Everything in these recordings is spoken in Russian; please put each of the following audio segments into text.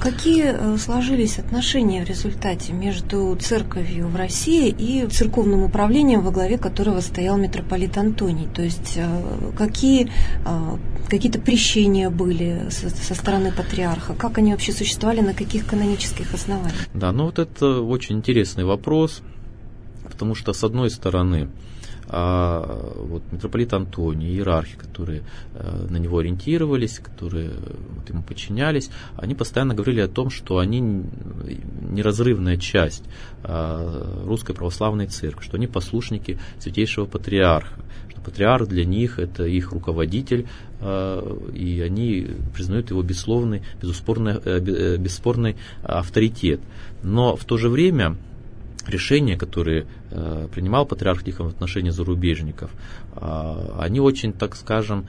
какие сложились отношения в результате между церковью в России и церковным управлением, во главе которого стоял митрополит Антоний? То есть какие-то прещения были со стороны патриарха? Как они вообще существовали, на каких канонических основаниях? Да, это очень интересный вопрос, потому что, с одной стороны, митрополит Антоний, иерархи, которые на него ориентировались, которые ему подчинялись, они постоянно говорили о том, что они неразрывная часть Русской Православной Церкви, что они послушники Святейшего Патриарха, что патриарх для них это их руководитель, и они признают его бесспорный авторитет. Но в то же время решения, которые принимал патриарх Тихон в отношении зарубежников, они очень, так скажем,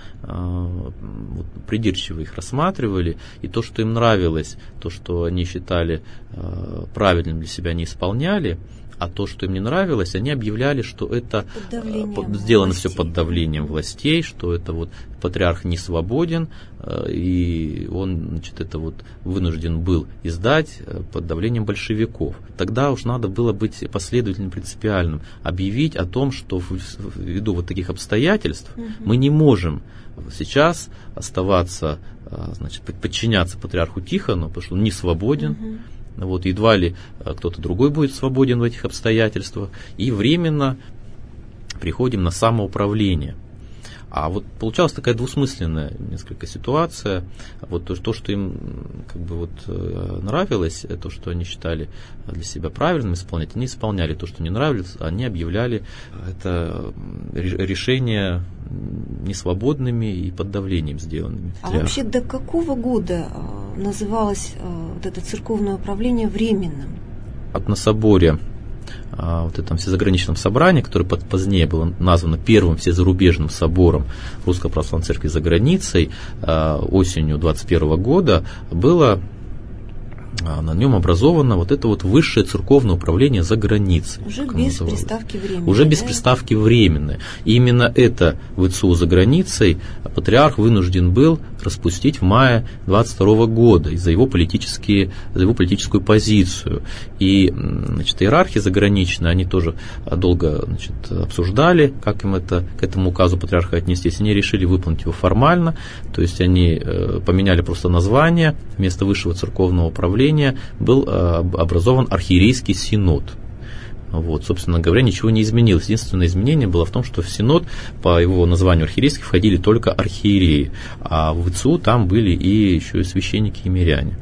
придирчиво их рассматривали, и то, что им нравилось, то, что они считали правильным для себя, они исполняли, а то, что им не нравилось, они объявляли, что это сделано все под давлением властей, что это патриарх не свободен, и он, вынужден был издать под давлением большевиков. Тогда уж надо было быть последовательным, принципиальным, объявить о том, что ввиду таких обстоятельств мы не можем сейчас оставаться, подчиняться патриарху Тихону, потому что он не свободен. Едва ли кто-то другой будет свободен в этих обстоятельствах, и временно приходим на самоуправление. А получалась такая двусмысленная несколько ситуация. То, что им нравилось, то, что они считали для себя правильным исполнять, они исполняли. То, что не нравилось, они объявляли это решения несвободными и под давлением сделанными. А вообще до какого года называлось это церковное управление временным? На соборе, этом всезаграничном собрании, которое позднее было названо первым всезарубежным собором Русской Православной Церкви за границей, осенью 21 года было на нем образовано это высшее церковное управление за границей. Уже без приставки временное. Уже без приставки временное. И именно это ВЦУ за границей патриарх вынужден был распустить в мае 22 года за его политическую позицию. И иерархи заграничные, они тоже долго обсуждали, как им к этому указу патриарха отнестись. Они решили выполнить его формально, то есть они поменяли просто название. Вместо высшего церковного управления был образован архиерейский синод. Собственно говоря, ничего не изменилось. Единственное изменение было в том, что в синод по его названию архиерейский входили только архиереи, а в ВЦУ там были и еще и священники и миряне.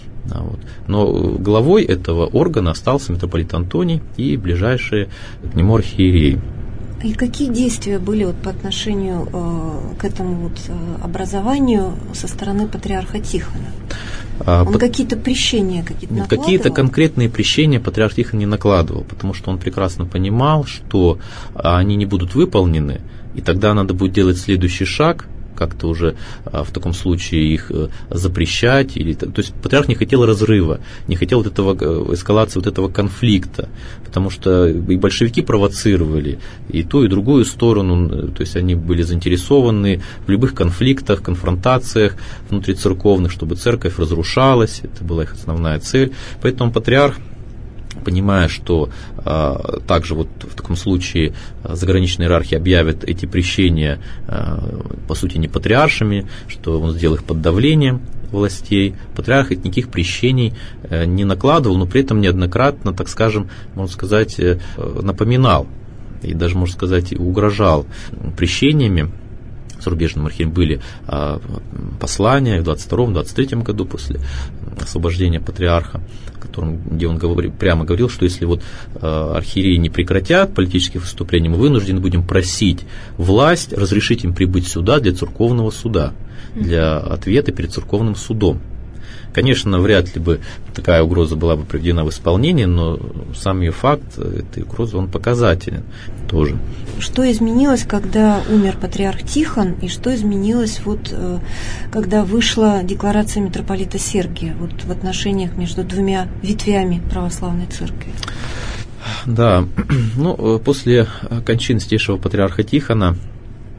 Но главой этого органа остался митрополит Антоний и ближайшие к нему архиереи. И какие действия были по отношению к этому образованию со стороны патриарха Тихона? Он какие-то прещения накладывал? Какие-то конкретные прещения патриарх Тихон не накладывал, потому что он прекрасно понимал, что они не будут выполнены, и тогда надо будет делать следующий шаг, как-то уже в таком случае их запрещать. То есть патриарх не хотел разрыва, не хотел эскалации этого конфликта, потому что и большевики провоцировали и ту, и другую сторону, то есть они были заинтересованы в любых конфликтах, конфронтациях внутрицерковных, чтобы церковь разрушалась, это была их основная цель. Поэтому патриарх, понимая, что также в таком случае заграничные иерархи объявят эти прещения по сути не патриаршими, что он сделал их под давлением властей, патриарх никаких прещений не накладывал, но при этом неоднократно, так скажем, можно сказать, напоминал и даже, можно сказать, угрожал прещениями. Зарубежным архиереям были послания в 22-23 году после освобождения патриарха, где он прямо говорил, что если архиереи не прекратят политических выступлений, мы вынуждены будем просить власть разрешить им прибыть сюда для церковного суда, для ответа перед церковным судом. Конечно, вряд ли бы такая угроза была бы приведена в исполнение, но сам ее факт этой угрозы, он показателен тоже. Что изменилось, когда умер патриарх Тихон, и что изменилось, когда вышла декларация митрополита Сергия в отношениях между двумя ветвями православной церкви? Да, после кончины святейшего патриарха Тихона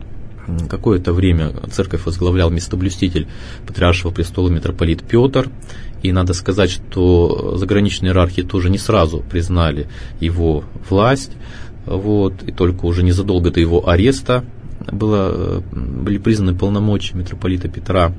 какое-то время церковь возглавлял местоблюститель Патриаршего престола митрополит Петр. И надо сказать, что заграничные иерархи тоже не сразу признали его власть. Вот, и только уже незадолго до его ареста были признаны полномочия митрополита Петра.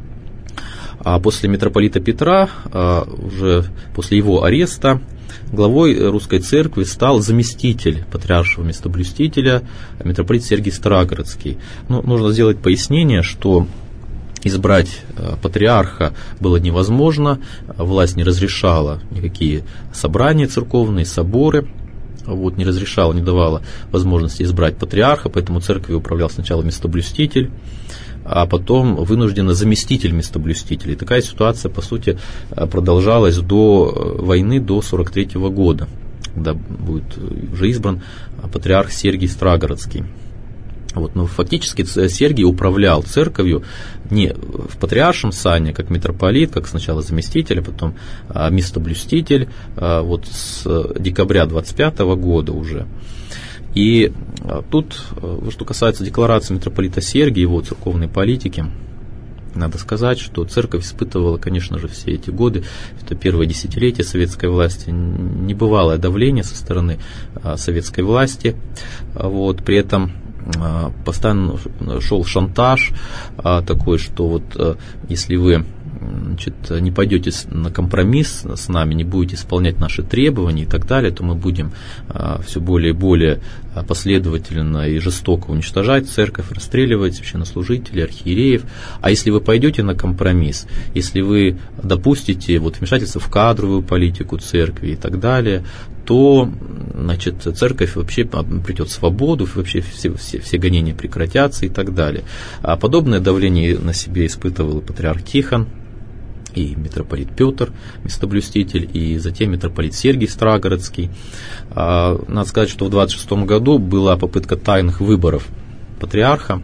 А после митрополита Петра, уже после его ареста, главой русской церкви стал заместитель патриаршего местоблюстителя митрополит Сергий Старогородский. Нужно сделать пояснение, что избрать патриарха было невозможно, власть не разрешала никакие собрания церковные, соборы, не разрешала, не давала возможности избрать патриарха, поэтому церковью управлял сначала местоблюститель, а потом вынужденно заместитель местоблюстителя. И такая ситуация, по сути, продолжалась до войны, до 1943 года, когда будет уже избран патриарх Сергий Старогородский. Но фактически Сергий управлял церковью не в патриаршем сане, как митрополит, как сначала заместитель, а потом местоблюститель, с декабря 1925 года уже. И тут, что касается декларации митрополита Сергия, его церковной политики, надо сказать, что церковь испытывала, конечно же, все эти годы, это первое десятилетие советской власти, небывалое давление со стороны советской власти. При этом постоянно шел шантаж такой, что если вы не пойдете на компромисс с нами, не будете исполнять наши требования и так далее, то мы будем все более и более последовательно и жестоко уничтожать церковь, расстреливать священнослужителей, архиереев. А если вы пойдете на компромисс, если вы допустите вмешательство в кадровую политику церкви и так далее, то церковь вообще придет свободу, вообще все гонения прекратятся и так далее. А подобное давление на себе испытывал и патриарх Тихон, и митрополит Петр, местоблюститель, и затем митрополит Сергий Старогородский. Надо сказать, что в 1926 году была попытка тайных выборов патриарха,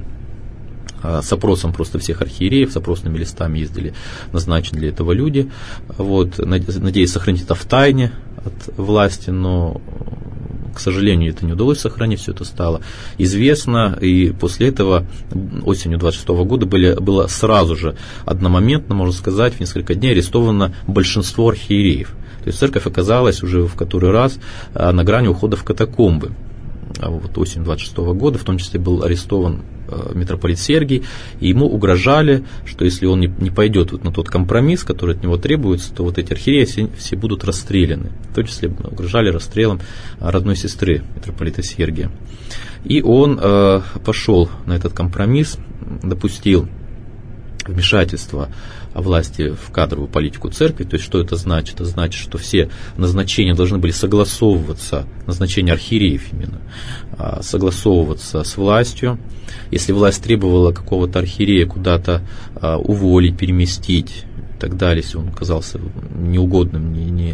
с опросом просто всех архиереев, с опросными листами ездили назначены для этого люди, надеясь сохранить это в тайне от власти, но, к сожалению, это не удалось сохранить, все это стало известно, и после этого осенью 1926 года было сразу же, одномоментно, можно сказать, в несколько дней арестовано большинство архиереев. То есть церковь оказалась уже в который раз на грани ухода в катакомбы. Осенью 1926 года, в том числе был арестован митрополит Сергий, и ему угрожали, что если он не пойдет на тот компромисс, который от него требуется, то эти архиереи все будут расстреляны. В том числе угрожали расстрелом родной сестры митрополита Сергия. И он пошел на этот компромисс, допустил вмешательство власти в кадровую политику церкви. То есть, что это значит? Это значит, что все назначения должны были согласовываться, назначения архиереев именно, согласовываться с властью. Если власть требовала какого-то архиерея куда-то уволить, переместить и так далее, если он оказался неугодным, не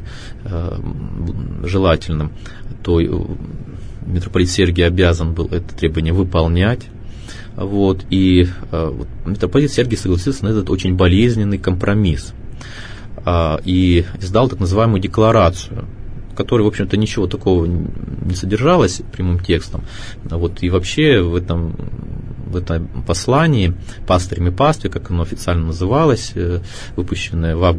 желательным, то митрополит Сергий обязан был это требование выполнять. И митрополит Сергий согласился на этот очень болезненный компромисс и издал так называемую декларацию, в которой, в общем-то, ничего такого не содержалось прямым текстом. И вообще в этом послании «Пастырем и пастве», как оно официально называлось, выпущенное в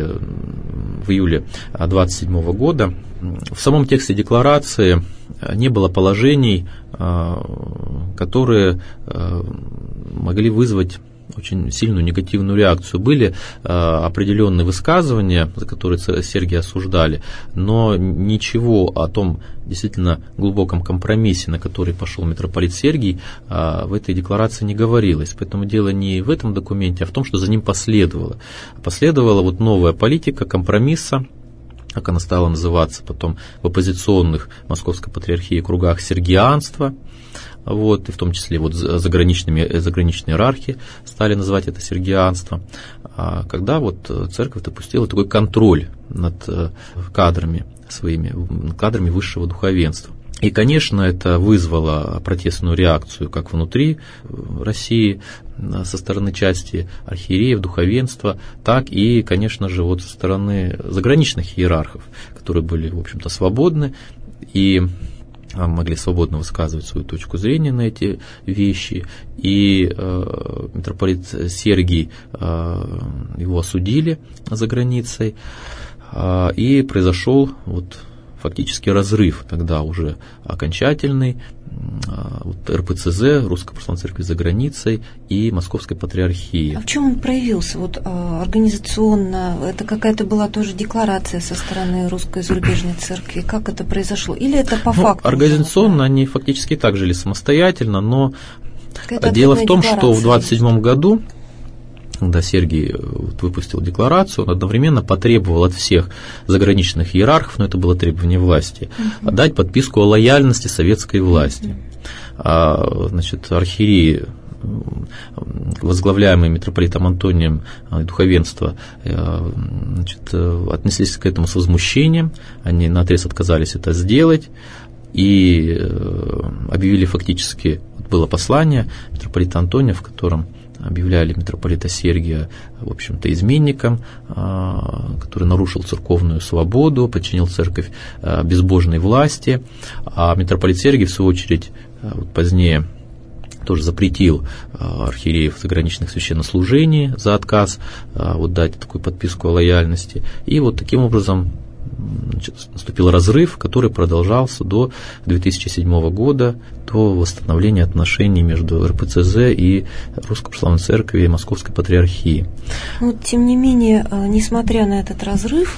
июле 1927 года, в самом тексте декларации не было положений, которые могли вызвать очень сильную негативную реакцию. Были определенные высказывания, за которые Сергия осуждали, но ничего о том действительно глубоком компромиссе, на который пошел митрополит Сергий, в этой декларации не говорилось. Поэтому дело не в этом документе, а в том, что за ним последовало. Последовала новая политика компромисса, как она стала называться потом в оппозиционных Московской патриархии кругах, сергианство, и в том числе заграничные иерархи стали называть это сергианство, когда церковь допустила такой контроль над кадрами высшего духовенства. И, конечно, это вызвало протестную реакцию как внутри России, со стороны части архиереев, духовенства, так и, конечно же, со стороны заграничных иерархов, которые были, в общем-то, свободны и могли свободно высказывать свою точку зрения на эти вещи, и митрополит Сергий, его осудили за границей, и произошел вот фактически разрыв тогда уже окончательный РПЦЗ, Русской Православной Церкви за границей, и Московской Патриархии. А в чем он проявился? Вот организационно, это какая-то была тоже декларация со стороны Русской зарубежной церкви? Как это произошло? Или это по факту? Организационно они фактически так жили самостоятельно, но дело в том, что в 1927 году, когда Сергий выпустил декларацию, он одновременно потребовал от всех заграничных иерархов, но это было требование власти, дать подписку о лояльности советской власти. Значит, архиереи, возглавляемые митрополитом Антонием, духовенство, значит, отнеслись к этому с возмущением, они наотрез отказались это сделать и объявили фактически, было послание митрополита Антония, в котором объявляли митрополита Сергия, в общем-то, изменником, который нарушил церковную свободу, подчинил церковь безбожной власти, а митрополит Сергий, в свою очередь, позднее тоже запретил архиереев заграничных священнослужений за отказ дать такую подписку о лояльности, и вот таким образом наступил разрыв, который продолжался до 2007 года, до восстановления отношений между РПЦЗ и Русской Православной Церковью и Московской Патриархии. Но, тем не менее, несмотря на этот разрыв,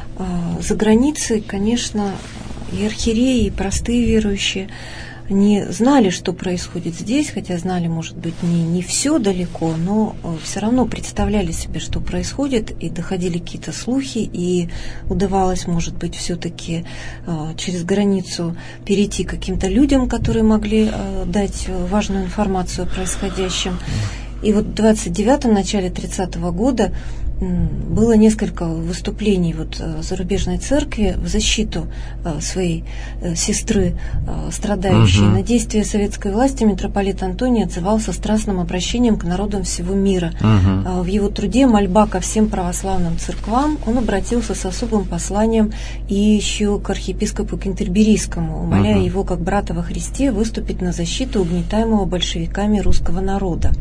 за границей, конечно, и архиереи, и простые верующие не знали, что происходит здесь, хотя знали, может быть, не все далеко, но все равно представляли себе, что происходит, и доходили какие-то слухи, и удавалось, может быть, все-таки через границу перейти к каким-то людям, которые могли дать важную информацию о происходящем. И вот в 29-м, начале 30-го года было несколько выступлений зарубежной церкви в защиту своей сестры, страдающей. На действия советской власти митрополит Антоний отзывался страстным обращением к народам всего мира. В его труде «Мольба ко всем православным церквам» он обратился с особым посланием и еще к архиепископу Кентерберийскому, умоляя его, как брата во Христе, выступить на защиту угнетаемого большевиками русского народа.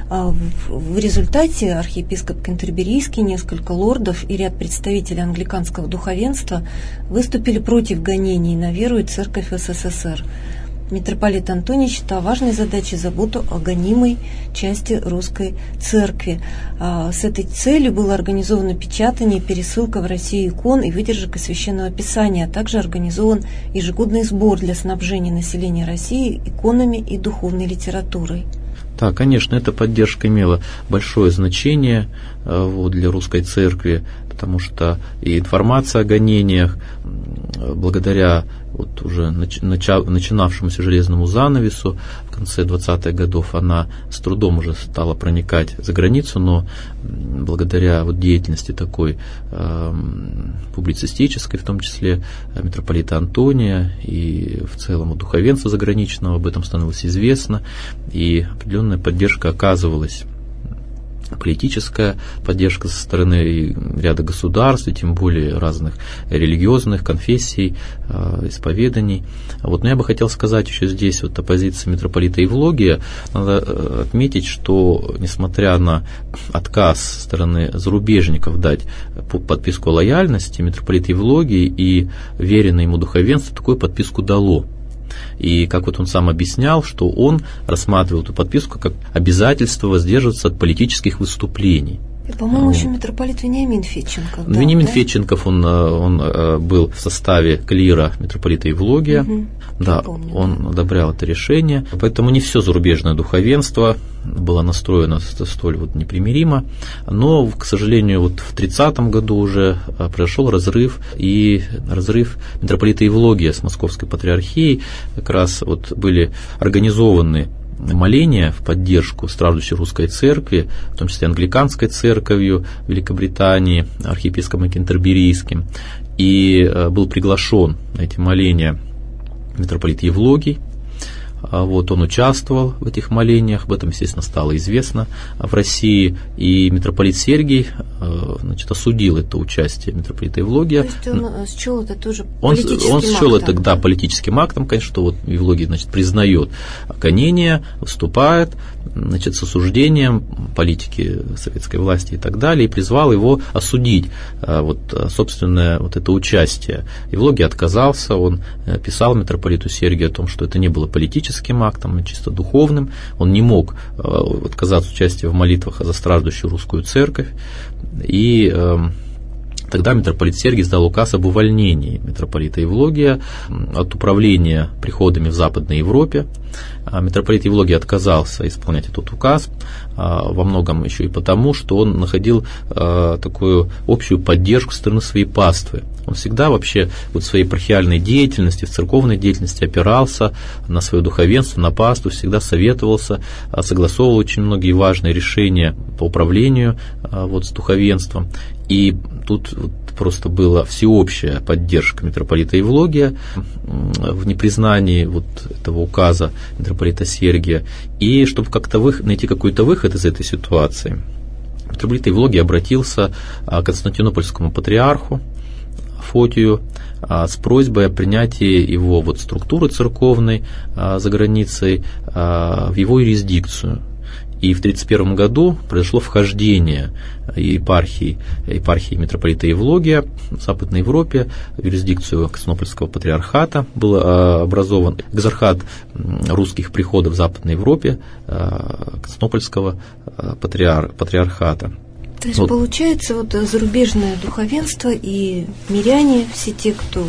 В результате архиепископ Кентерберийский, несколько лордов и ряд представителей англиканского духовенства выступили против гонений на веру и церковь СССР. Митрополит Антоний считал важной задачей заботу о гонимой части русской церкви. С этой целью было организовано печатание и пересылка в Россию икон и выдержек из Священного Писания, а также организован ежегодный сбор для снабжения населения России иконами и духовной литературой. Да, конечно, эта поддержка имела большое значение для русской церкви, потому что и информация о гонениях, благодаря уже начинавшемуся железному занавесу в конце 20-х годов, она с трудом уже стала проникать за границу, но благодаря деятельности такой публицистической, в том числе митрополита Антония и в целом духовенства заграничного, об этом становилось известно, и определенная поддержка оказывалась. Политическая поддержка со стороны ряда государств, и тем более разных религиозных конфессий, исповеданий. Но я бы хотел сказать еще здесь о позиции митрополита Евлогия. Надо отметить, что несмотря на отказ со стороны зарубежников дать подписку о лояльности, митрополит Евлогий и веренное ему духовенство такую подписку дало. И как он сам объяснял, что он рассматривал эту подписку как обязательство воздерживаться от политических выступлений. И, по-моему, еще митрополит Вениамин Федченков. Вениамин Федченков, он был в составе клира митрополита Евлогия. Да, он одобрял это решение. Поэтому не все зарубежное духовенство было настроено столь непримиримо. Но, к сожалению, в 30-м году уже произошел разрыв, и разрыв митрополита Евлогия с Московской Патриархией. Как раз были организованы моления в поддержку страждущей русской церкви, в том числе англиканской церковью Великобритании, архиепископом Кентерберийским, и был приглашен на эти моления митрополит Евлогий. Вот, он участвовал в этих молениях, об этом, естественно, стало известно в России, и митрополит Сергий, значит, осудил это участие митрополита Евлогия. То есть он счел это тоже политическим актом? Он счел это, да, политическим актом, конечно, что вот Евлогий, значит, признает гонение, выступает, значит, с осуждением политики советской власти и так далее, и призвал его осудить вот, собственное вот это участие. Евлогий отказался, он писал митрополиту Сергию о том, что это не было политическим актом, а чисто духовным. Он не мог отказаться от участия в молитвах за страждущую русскую церковь. И тогда митрополит Сергий издал указ об увольнении митрополита Евлогия от управления приходами в Западной Европе. Митрополит Евлогий отказался исполнять этот указ, во многом еще и потому, что он находил такую общую поддержку со стороны своей паствы. Он всегда вообще вот в своей епархиальной деятельности, в церковной деятельности опирался на свое духовенство, на паству, всегда советовался, согласовывал очень многие важные решения по управлению вот, с духовенством. И тут вот просто была всеобщая поддержка митрополита Евлогия в непризнании вот этого указа митрополита Сергия. И чтобы как-то найти какой-то выход из этой ситуации, митрополит Евлогий обратился к константинопольскому патриарху Фотию с просьбой о принятии его вот структуры церковной за границей в его юрисдикцию. И в 1931 году произошло вхождение епархии митрополита Евлогия в Западной Европе в юрисдикцию Константинопольского патриархата. Был образован экзархат русских приходов в Западной Европе Константинопольского патриархата. То есть, получается, вот зарубежное духовенство и миряне, все те, кто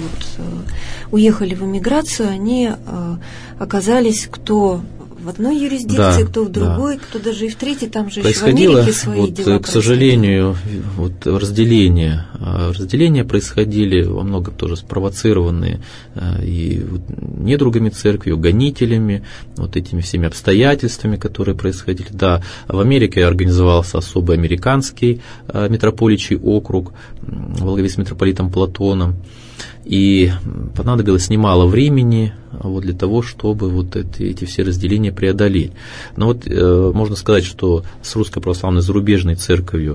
уехали в эмиграцию, они оказались кто в одной юрисдикции, кто в другой, кто даже и в третьей, там же еще в Америке свои дела. К сожалению, вот разделения происходили во многом тоже спровоцированные и недругами церкви, гонителями, вот этими всеми обстоятельствами, которые происходили. Да, в Америке организовался особый американский митрополичий округ во главе с митрополитом Платоном. И понадобилось немало времени вот для того, чтобы вот эти все разделения преодолеть. Но вот можно сказать, что с Русской Православной зарубежной церковью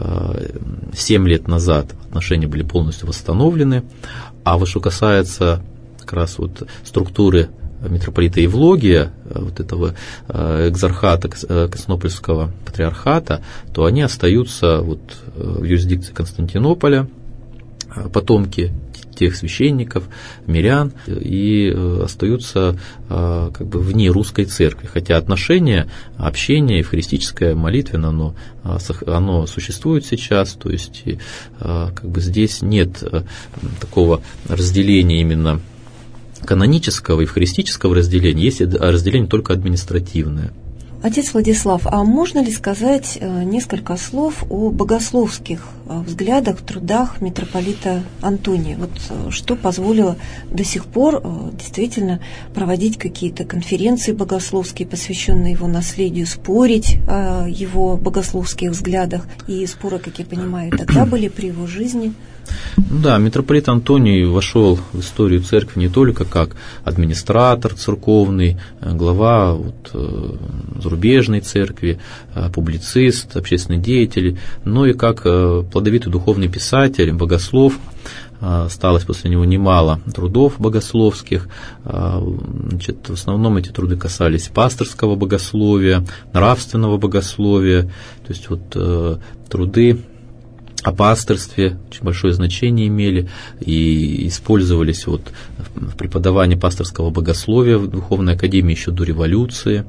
7 лет назад отношения были полностью восстановлены, а вот что касается как раз вот структуры митрополита Евлогия, вот этого экзархата Константинопольского патриархата, то они остаются вот в юрисдикции Константинополя, потомки тех священников, мирян, и остаются как бы вне русской церкви. Хотя отношение, общение евхаристическое, молитвенное, оно существует сейчас, то есть как бы здесь нет такого разделения именно канонического, евхаристического разделения, есть разделение только административное. Отец Владислав, а можно ли сказать несколько слов о богословских взглядах, трудах митрополита Антония? Вот что позволило до сих пор действительно проводить какие-то конференции богословские, посвященные его наследию, спорить о его богословских взглядах? И споры, как я понимаю, тогда были при его жизни. Да, митрополит Антоний вошел в историю церкви не только как администратор церковный, глава зарубежной церкви, публицист, общественный деятель, но и как плодовитый духовный писатель, богослов. Осталось после него немало трудов богословских. Значит, в основном эти труды касались пасторского богословия, нравственного богословия, то есть вот труды о пасторстве очень большое значение имели и использовались вот в преподавании пасторского богословия в Духовной академии еще до революции.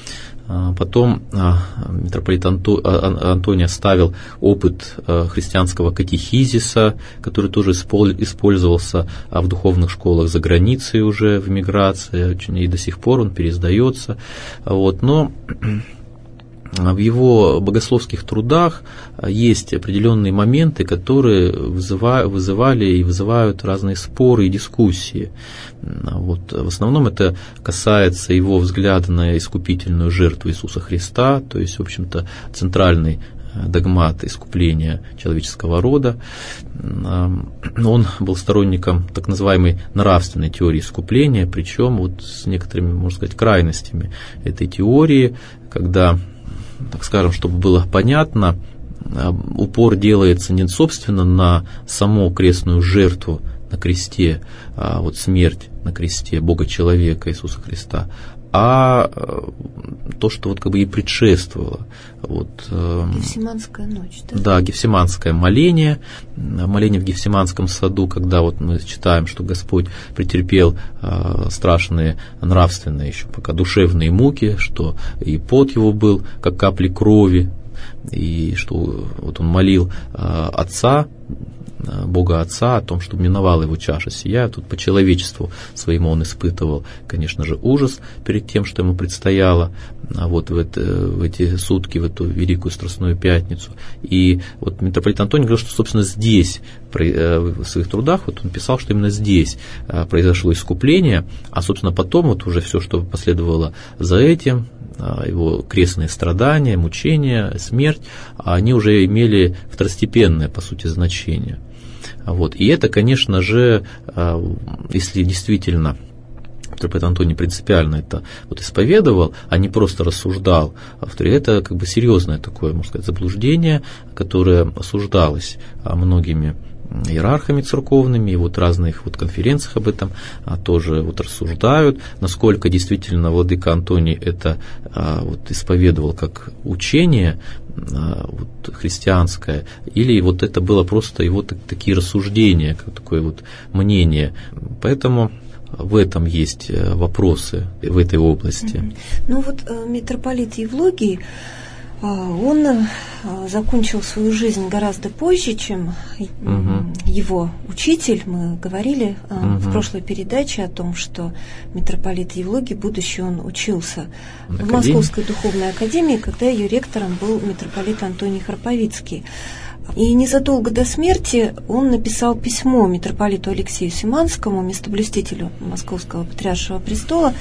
Потом митрополит Антоний оставил опыт христианского катехизиса, который тоже использовался в духовных школах за границей уже в эмиграции, и до сих пор он переиздается. Вот, но в его богословских трудах есть определенные моменты, которые вызывали и вызывают разные споры и дискуссии. Вот, в основном это касается его взгляда на искупительную жертву Иисуса Христа, то есть, в общем-то, центральной догмат искупления человеческого рода. Он был сторонником так называемой нравственной теории искупления, причем вот с некоторыми, можно сказать, крайностями этой теории, когда, так скажем, чтобы было понятно, упор делается не собственно на саму крестную жертву на кресте, вот смерть на кресте Бога-человека Иисуса Христа, а то, что вот как бы ей предшествовало. Вот, Гефсиманская ночь, да? Да, Гефсиманское моление в Гефсиманском саду, когда вот мы читаем, что Господь претерпел страшные нравственные, еще пока душевные муки, что и пот его был, как капли крови, и что вот он молил Отца, Бога Отца о том, чтобы миновала его чаша сия. Тут по человечеству своему он испытывал, конечно же, ужас перед тем, что ему предстояло вот в эти сутки, в эту Великую Страстную Пятницу. И вот митрополит Антоний говорил, что, собственно, здесь, в своих трудах, вот он писал, что именно здесь произошло искупление, а, собственно, потом вот уже все, что последовало за этим, его крестные страдания, мучения, смерть, они уже имели второстепенное, по сути, значение. Вот. И это, конечно же, если действительно митрополит Антоний принципиально это вот исповедовал, а не просто рассуждал, это как бы серьезное такое, можно сказать, заблуждение, которое осуждалось многими иерархами церковными, и вот разных вот конференциях об этом тоже вот рассуждают, насколько действительно владыка Антоний это вот исповедовал как учение вот, христианское, или вот это было просто его такие рассуждения, как такое вот мнение. Поэтому в этом есть вопросы в этой области. Ну вот митрополит Евлогий, он закончил свою жизнь гораздо позже, чем его учитель. Мы говорили в прошлой передаче о том, что митрополит Евлогий, будучи он учился в Московской духовной академии, когда ее ректором был митрополит Антоний Харповицкий. И незадолго до смерти он написал письмо митрополиту Алексею Симанскому, местоблюстителю Московского Патриаршего престола,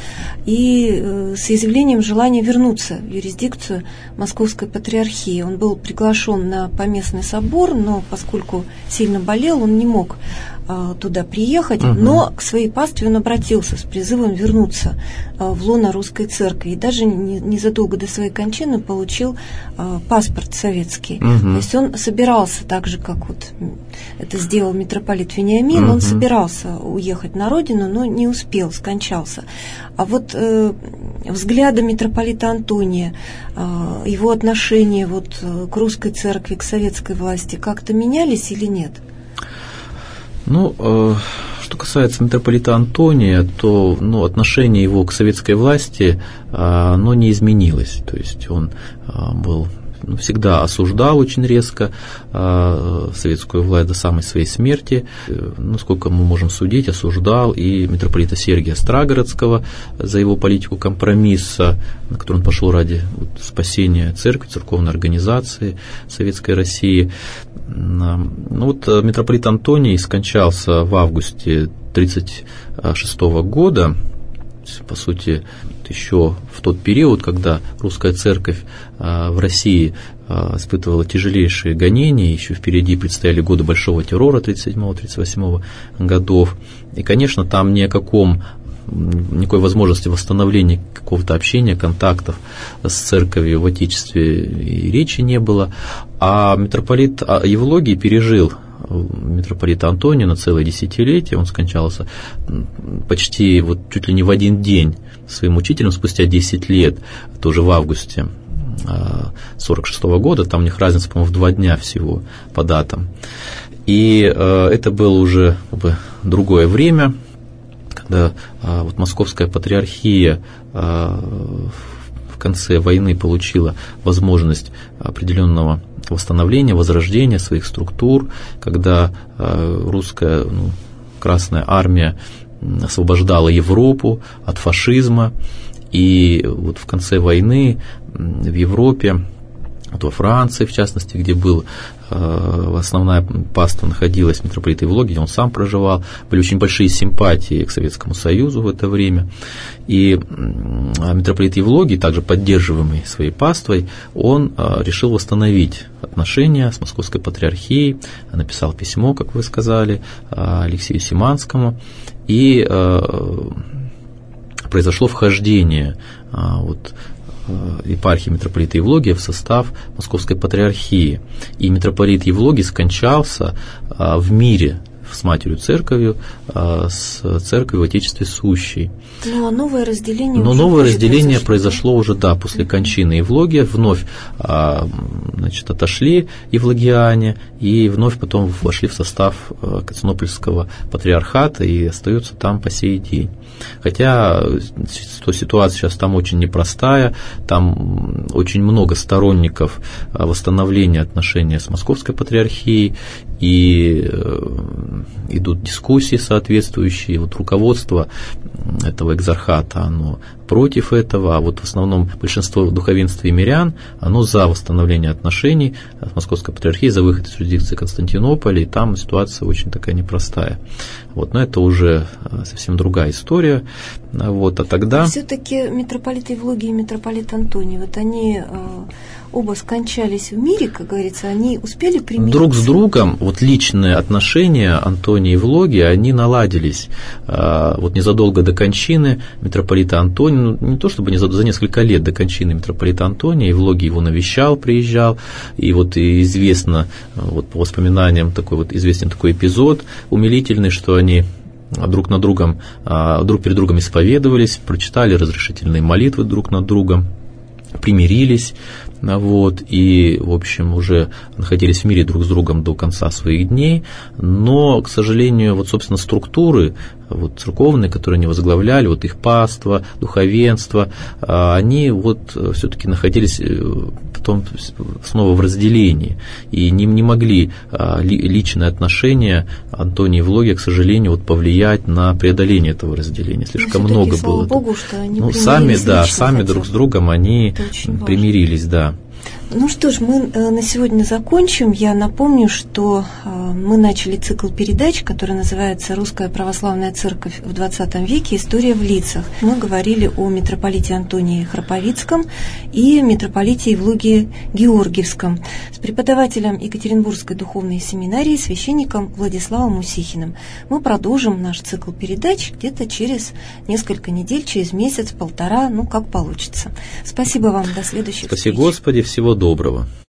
и с изъявлением желания вернуться в юрисдикцию Московской Патриархии. Он был приглашен на поместный собор, но поскольку сильно болел, он не мог туда приехать, но к своей пастве он обратился с призывом вернуться в лоно Русской Церкви. И даже незадолго до своей кончины получил паспорт советский. То есть он собирался, так же, как вот это сделал митрополит Вениамин, он собирался уехать на родину, но не успел, скончался. А вот взгляды митрополита Антония, его отношения вот к Русской Церкви, к советской власти как-то менялись или нет? Ну, что касается митрополита Антония, то отношение его к советской власти оно не изменилось. То есть он был всегда осуждал очень резко советскую власть до самой своей смерти. Насколько мы можем судить, осуждал и митрополита Сергия Старогородского за его политику компромисса, на который он пошел ради спасения церкви, церковной организации Советской России. Митрополит Антоний скончался в августе 1936 года, по сути, еще в тот период, когда русская церковь в России испытывала тяжелейшие гонения, еще впереди предстояли годы Большого террора 1937-1938 годов. И, конечно, там никакой возможности восстановления какого-то общения, контактов с церковью в Отечестве и речи не было. А митрополит Евлогий пережил митрополита Антония на целое десятилетие. Он скончался почти чуть ли не в один день своим учителем спустя 10 лет, тоже в августе 1946 года. Там у них разница, по-моему, в 2 дня всего по датам. И это было уже другое время, когда Московская Патриархия в конце войны получила возможность определенного восстановления, возрождения своих структур, когда русская Красная Армия освобождала Европу от фашизма, и в конце войны в Европе, во Франции, в частности, где был основная паства находилась в митрополита Евлогии, где он сам проживал, были очень большие симпатии к Советскому Союзу в это время, и митрополит Евлогий, также поддерживаемый своей паствой, он решил восстановить отношения с Московской Патриархией, написал письмо, как вы сказали, Алексею Симанскому, и произошло вхождение епархии митрополита Евлогия в состав Московской Патриархии. И митрополит Евлогий скончался в мире с Матерью Церковью, с Церковью в Отечестве сущей. Но новое разделение, произошло уже, после кончины Евлогия. Вновь отошли евлогиане и вновь потом вошли в состав Константинопольского патриархата и остаются там по сей день. Хотя ситуация сейчас там очень непростая, там очень много сторонников восстановления отношений с Московской Патриархией, и идут дискуссии соответствующие. Руководство этого экзархата, оно против этого, а в основном большинство духовенства и мирян, оно за восстановление отношений с Московской Патриархией, за выход из юрисдикции Константинополя, и там ситуация очень такая непростая. Но это уже совсем другая история. А тогда... Все-таки митрополит Евлогий и митрополит Антоний, они оба скончались в мире, как говорится, они успели примириться? Друг с другом, личные отношения Антония и Евлогия, они наладились. Незадолго до кончины митрополита Антония, не то чтобы за несколько лет до кончины митрополита Антония, Евлогий его навещал, приезжал, и известно, по воспоминаниям, известен такой эпизод умилительный, что они друг перед другом исповедовались, прочитали разрешительные молитвы друг над другом, примирились, и, в общем, уже находились в мире друг с другом до конца своих дней, но, к сожалению, собственно, структуры церковные, которые они возглавляли, их паства, духовенство, они все-таки находились потом снова в разделении, и не могли личные отношения Антония и Евлогия, к сожалению, повлиять на преодоление этого разделения. Слишком много было. Слава Богу, что они сами друг с другом они примирились, да. Ну что ж, мы на сегодня закончим. Я напомню, что мы начали цикл передач, который называется «Русская православная церковь в XX веке. История в лицах». Мы говорили о митрополите Антонии Храповицком и митрополите Евлогии Георгиевском с преподавателем Екатеринбургской духовной семинарии, священником Владиславом Усихиным. Мы продолжим наш цикл передач где-то через несколько недель, через месяц, полтора, как получится. Спасибо вам, до следующих встреч. Спаси Господи, всего доброго.